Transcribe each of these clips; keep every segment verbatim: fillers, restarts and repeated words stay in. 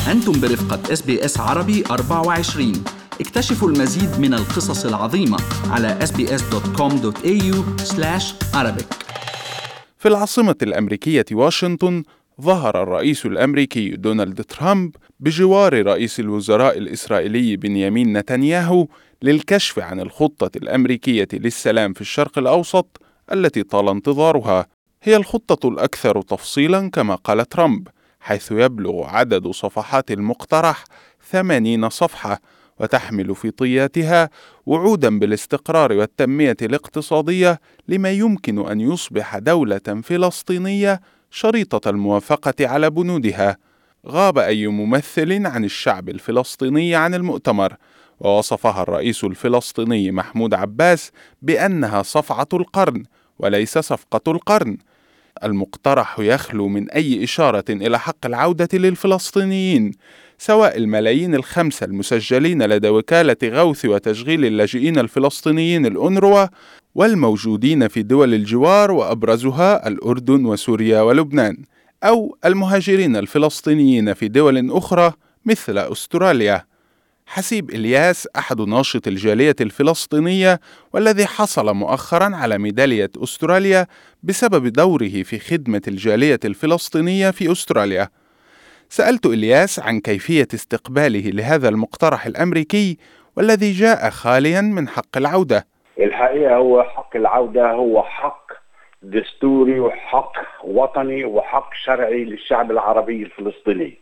أنتم برفقة إس بي إس عربي أربعة وعشرين. اكتشفوا المزيد من القصص العظيمة على إس بي إس دوت كوم دوت إيه يو سلاش عربيك. في العاصمة الأمريكية واشنطن، ظهر الرئيس الأمريكي دونالد ترامب بجوار رئيس الوزراء الإسرائيلي بنيامين نتنياهو للكشف عن الخطة الأمريكية للسلام في الشرق الأوسط التي طال انتظارها. هي الخطة الأكثر تفصيلاً كما قال ترامب، حيث يبلغ عدد صفحات المقترح ثمانين صفحة، وتحمل في طياتها وعوداً بالاستقرار والتنمية الاقتصادية لما يمكن أن يصبح دولة فلسطينية شريطة الموافقة على بنودها. غاب أي ممثل عن الشعب الفلسطيني عن المؤتمر، ووصفها الرئيس الفلسطيني محمود عباس بأنها صفعة القرن وليس صفقة القرن. المقترح يخلو من أي إشارة إلى حق العودة للفلسطينيين، سواء الملايين الخمسة المسجلين لدى وكالة غوث وتشغيل اللاجئين الفلسطينيين الأونروا والموجودين في دول الجوار وأبرزها الأردن وسوريا ولبنان، أو المهاجرين الفلسطينيين في دول أخرى مثل أستراليا. حسيب إلياس أحد ناشط الجالية الفلسطينية والذي حصل مؤخرا على ميدالية أستراليا بسبب دوره في خدمة الجالية الفلسطينية في أستراليا. سألت إلياس عن كيفية استقباله لهذا المقترح الأمريكي والذي جاء خاليا من حق العودة. الحقيقة هو حق العودة هو حق دستوري وحق وطني وحق شرعي للشعب العربي الفلسطيني.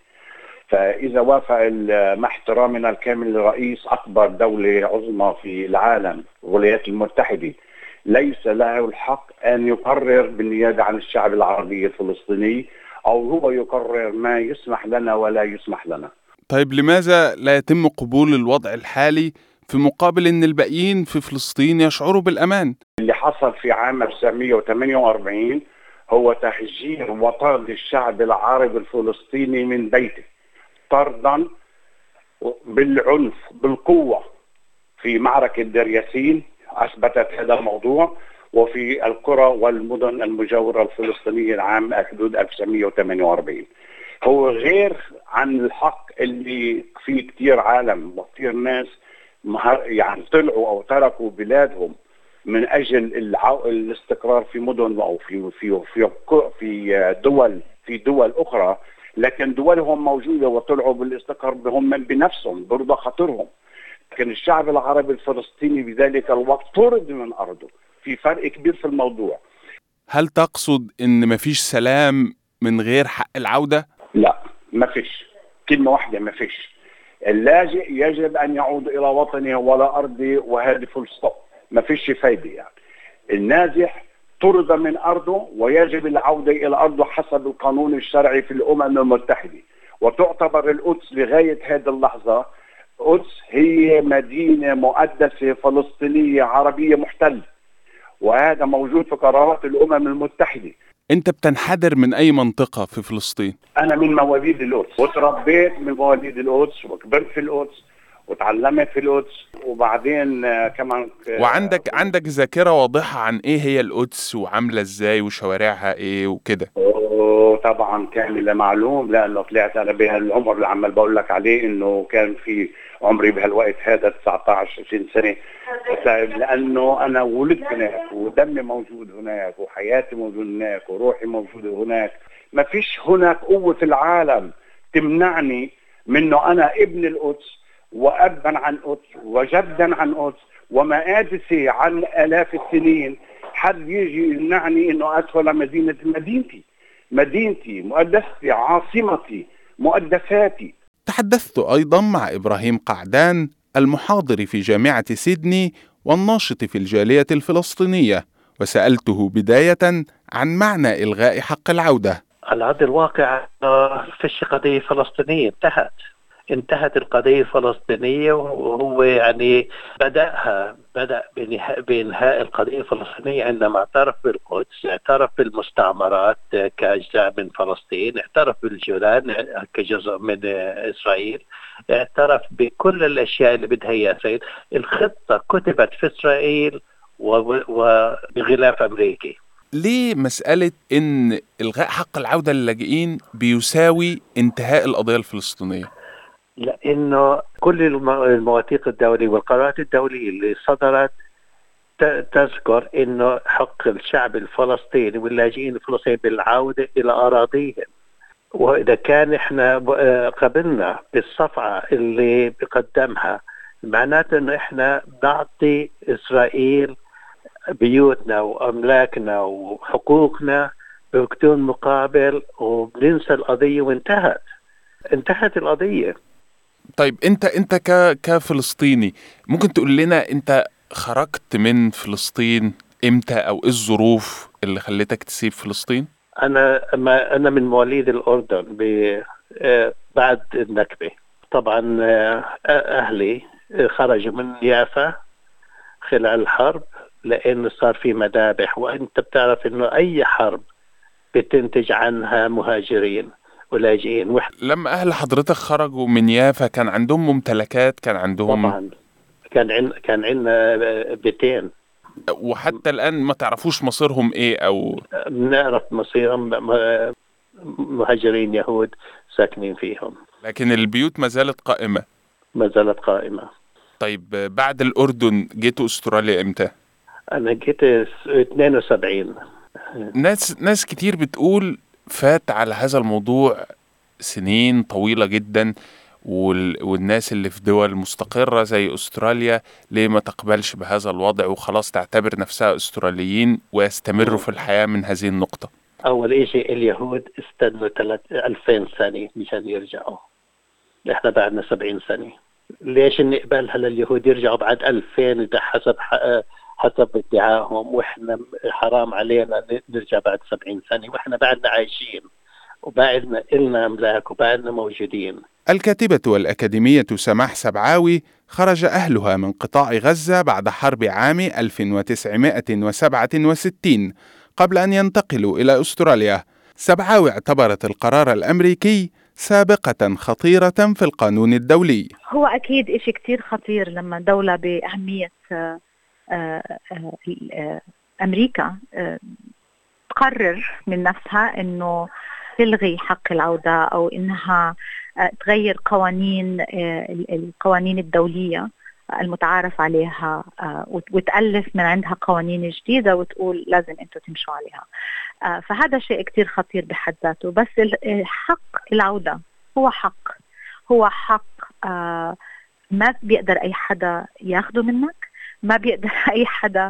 فإذا وافق مع احترامنا الكامل لرئيس أكبر دولة عظمى في العالم الولايات المتحدة، ليس له الحق أن يقرر بالنيابة عن الشعب العربي الفلسطيني، أو هو يقرر ما يسمح لنا ولا يسمح لنا. طيب لماذا لا يتم قبول الوضع الحالي في مقابل أن الباقيين في فلسطين يشعروا بالأمان؟ اللي حصل في عام ألف وتسعمائة وثمانية وأربعين هو تهجير وطرد الشعب العربي الفلسطيني من بيته، طردا بالعنف بالقوة. في معركة دير ياسين أثبتت هذا الموضوع، وفي القرى والمدن المجاورة الفلسطينية العام حدود ألف وتسعمائة وثمانية وأربعين. هو غير عن الحق اللي فيه كتير عالم وكتير ناس يعني طلعوا أو تركوا بلادهم من أجل العو... الاستقرار في مدن أو في في في في دول في دول أخرى، لكن دولهم موجودة وطلعوا بالاستقرار هم بنفسهم برضى خاطرهم. لكن الشعب العربي الفلسطيني بذلك الوقت طرد من أرضه. في فرق كبير في الموضوع. هل تقصد إن مفيش سلام من غير حق العودة؟ لا، مفيش. كلمة واحدة، مفيش. اللاجئ يجب أن يعود إلى وطنه ولا أرضه، وهذه فول ستوب، مفيش فايدة. يعني النازح طرد من أرضه ويجب العودة إلى أرضه حسب القانون الشرعي في الأمم المتحدة. وتعتبر القدس لغاية هذه اللحظة، القدس هي مدينة مقدسة فلسطينية عربية محتلة، وهذا موجود في قرارات الأمم المتحدة. أنت بتنحدر من أي منطقة في فلسطين؟ أنا من مواليد القدس، وتربيت من مواليد القدس، وكبرت في القدس، وتعلمت في القدس، وبعدين كمان وعندك عندك ذاكرة واضحة عن إيه هي القدس وعاملة إزاي وشوارعها إيه وكده؟ طبعا كامل معلوم، لأنه طلعت أنا بهالعمر اللي عمال بقول لك عليه، إنه كان في عمري بهالوقت هذا تسعة عشر عشرين سنة، لأنه أنا ولدت هناك ودمي موجود هناك وحياتي موجود هناك وروحي موجودة هناك. ما فيش هناك قوة في العالم تمنعني منه أنا ابن القدس وأبا عن قدس وجدا عن قدس ومقادسي عن آلاف السنين، حد يجي يمنعني إنه أدخل مدينة مدينتي مدينتي مقدستي عاصمتي مقدساتي. تحدثت أيضا مع إبراهيم قعدان المحاضر في جامعة سيدني والناشط في الجالية الفلسطينية، وسألته بداية عن معنى إلغاء حق العودة. على أرض الواقع فيش قضية فلسطينية، انتهت انتهت القضية الفلسطينية، وهو يعني بدأها بدأ بإنهاء القضية الفلسطينية عندما اعترف بالقدس، اعترف بالمستعمرات كأجزاء من فلسطين، اعترف بالجولان كجزء من إسرائيل، اعترف بكل الأشياء اللي بدها هي إسرائيل. الخطة كتبت في إسرائيل وبغلاف أمريكي. ليه مسألة إن إلغاء حق العودة للاجئين بيساوي انتهاء القضية الفلسطينية؟ لأنه كل المواثيق الدولية والقرارات الدولية اللي صدرت تذكر إنه حق الشعب الفلسطيني واللاجئين الفلسطينيين بالعودة إلى أراضيهم. وإذا كان إحنا قبلنا بالصفعة اللي بقدمها معناته إنه إحنا نعطي إسرائيل بيوتنا وأملاكنا وحقوقنا بدون مقابل، وبننسى القضية وانتهت انتهت القضية. طيب انت انت ك كفلسطيني ممكن تقول لنا انت خرجت من فلسطين امتى، او ايه الظروف اللي خلتك تسيب فلسطين؟ انا ما انا من مواليد الاردن بعد النكبة. طبعا اهلي خرجوا من يافا خلال الحرب لأنه صار في مذابح، وانت بتعرف انه اي حرب بتنتج عنها مهاجرين ولاجئين. وح... لما أهل حضرتك خرجوا من يافا كان عندهم ممتلكات، كان عندهم طبعا كان عن... كان عندنا بيتين، وحتى الآن ما تعرفوش مصيرهم إيه؟ أو بنعرف مصيرهم مهاجرين يهود ساكنين فيهم، لكن البيوت ما زالت قائمة. ما زالت قائمة. طيب بعد الأردن جيتوا أستراليا إمتى؟ أنا جيت اثنين وسبعين. ناس ناس كتير بتقول فات على هذا الموضوع سنين طويلة جدا، وال... والناس اللي في دول مستقرة زي أستراليا ليه ما تقبلش بهذا الوضع وخلاص تعتبر نفسها أستراليين ويستمروا في الحياة من هذه النقطة؟ أول إشي اليهود استنوا ثلاث ألفين سنة مشان يرجعوا، إحنا بعدنا سبعين سنة. ليش نقبلها لليهود يرجعوا بعد ألفين؟ إذا حسب حسب ادعائهم، وإحنا حرام علينا نرجع بعد سبعين سنة وإحنا بعدنا عايشين وبعدنا إلنا أملاك وبعدنا موجودين. الكاتبة والأكاديمية سماح سبعاوي خرج أهلها من قطاع غزة بعد حرب عام ألف وتسعمائة وسبعة وستين قبل أن ينتقلوا إلى أستراليا. سبعاوي اعتبرت القرار الأمريكي سابقة خطيرة في القانون الدولي. هو أكيد إشي كتير خطير لما دولة بأهمية أمريكا تقرر من نفسها إنه تلغي حق العودة أو إنها تغير قوانين القوانين الدولية المتعارف عليها وتألف من عندها قوانين جديدة وتقول لازم أنتوا تمشوا عليها. فهذا شيء كتير خطير بحد ذاته. بس حق العودة هو حق هو حق ما بيقدر أي حدا ياخده منك، ما بيقدر أي حدا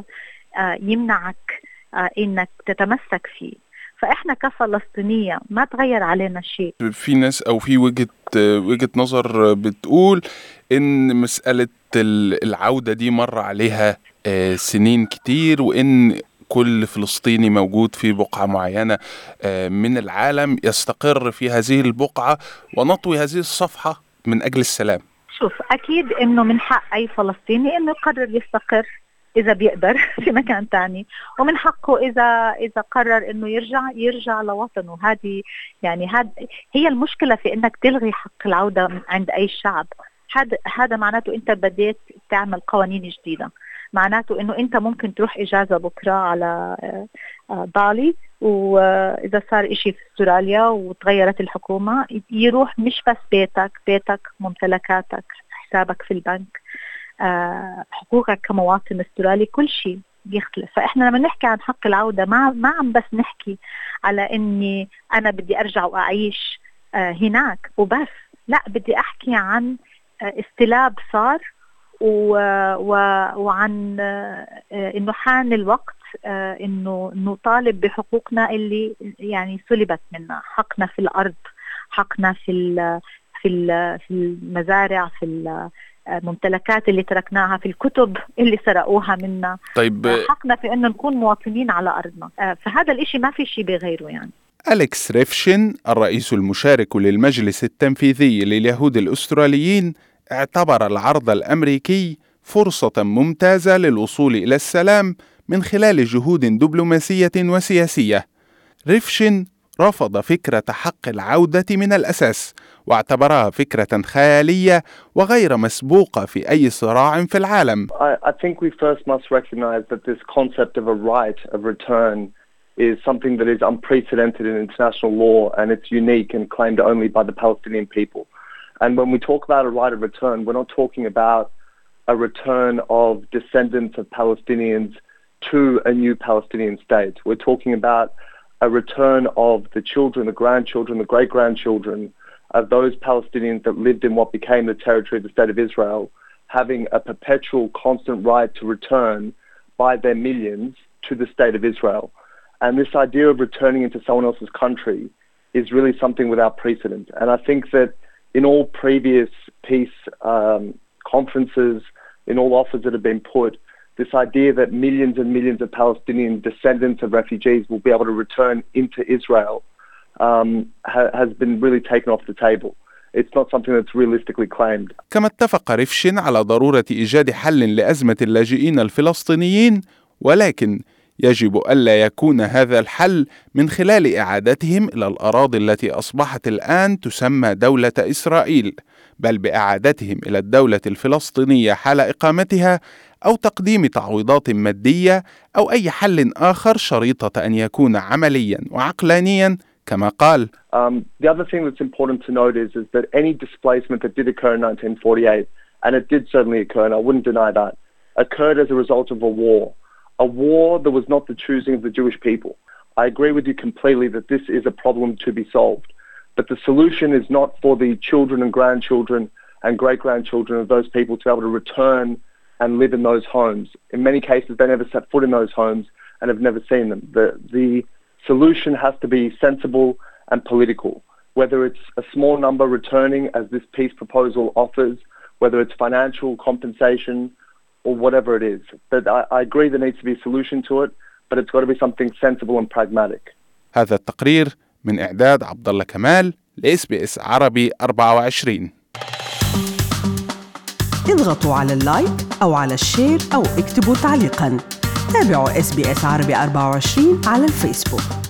يمنعك إنك تتمسك فيه. فإحنا كفلسطينية ما تغير علينا شيء. في ناس أو في وجهة وجهة نظر بتقول إن مسألة العودة دي مر عليها سنين كتير، وإن كل فلسطيني موجود في بقعة معينة من العالم يستقر في هذه البقعة ونطوي هذه الصفحة من أجل السلام. شوف، أكيد إنه من حق أي فلسطيني إنه يقرر يستقر إذا بيقدر في مكان تاني، ومن حقه إذا إذا قرر إنه يرجع يرجع لوطنه. هذه يعني هذا هي المشكلة في إنك تلغي حق العودة عند أي شعب. هذا هذا معناته أنت بديت تعمل قوانين جديدة، معناته إنه أنت ممكن تروح إجازة بكرة على بالي، وإذا صار إشي في استراليا وتغيرت الحكومة يروح مش بس بيتك بيتك ممتلكاتك، حسابك في البنك، حقوقك كمواطن استرالي، كل شيء بيختلف. فإحنا لما نحكي عن حق العودة ما ما عم بس نحكي على إني أنا بدي أرجع وأعيش هناك وبس، لا، بدي أحكي عن استلاب صار و... و... وعن إنه حان الوقت إنه نطالب بحقوقنا اللي يعني سلبت منا. حقنا في الأرض، حقنا في ال... في ال... في المزارع، في الممتلكات اللي تركناها، في الكتب اللي سرقوها منا. طيب حقنا في إنه نكون مواطنين على أرضنا. فهذا الإشي ما في شيء بغيره يعني. أليكس ريفشن الرئيس المشارك للمجلس التنفيذي لليهود الأستراليين اعتبر العرض الأمريكي فرصة ممتازة للوصول إلى السلام من خلال جهود دبلوماسية وسياسية. ريفشن رفض فكرة حق العودة من الأساس واعتبرها فكرة خيالية وغير مسبوقة في أي صراع في العالم. I, I think we first must recognize that this concept of a right of return is something that is unprecedented in international law, and it's unique and claimed only by the Palestinian people. And when we talk about a right of return, we're not talking about a return of descendants of Palestinians to a new Palestinian state. We're talking about a return of the children, the grandchildren, the great-grandchildren of those Palestinians that lived in what became the territory of the State of Israel, having a perpetual, constant right to return by their millions to the State of Israel. And this idea of returning into someone else's country is really something without precedent. And I think that in all previous peace um, conferences, in all offers that have been put, this idea that millions and millions of Palestinian descendants of refugees will be able to return into Israel um, ha- has been really taken off the table. It's not something that's realistically claimed. كما اتفق ريفشين على ضرورة إيجاد حل لأزمة اللاجئين الفلسطينيين، ولكن يجب ألا يكون هذا الحل من خلال إعادتهم إلى الأراضي التي أصبحت الآن تسمى دولة إسرائيل، بل بإعادتهم إلى الدولة الفلسطينية حال إقامتها، أو تقديم تعويضات مادية أو أي حل آخر شريطة أن يكون عمليا وعقلانيا كما قال. Um, the other thing that's important to note is, is that any displacement that did occur in nineteen forty-eight, and it did certainly occur, and I wouldn't deny that, occurred as a result of a war. A war that was not the choosing of the Jewish people. I agree with you completely that this is a problem to be solved. But the solution is not for the children and grandchildren and great-grandchildren of those people to be able to return and live in those homes. In many cases, they never set foot in those homes and have never seen them. The, the solution has to be sensible and political, whether it's a small number returning, as this peace proposal offers, whether it's financial compensation, or whatever it is. But I, I agree there needs to be a solution to it, but it's got to be something sensible and pragmatic. هذا التقرير من إعداد عبد الله كمال لإس بي إس عربي أربعة وعشرين. اضغطوا على اللايك أو على الشير أو اكتبوا تعليقاً. تابعوا إس بي إس عربي أربعة وعشرين على الفيسبوك.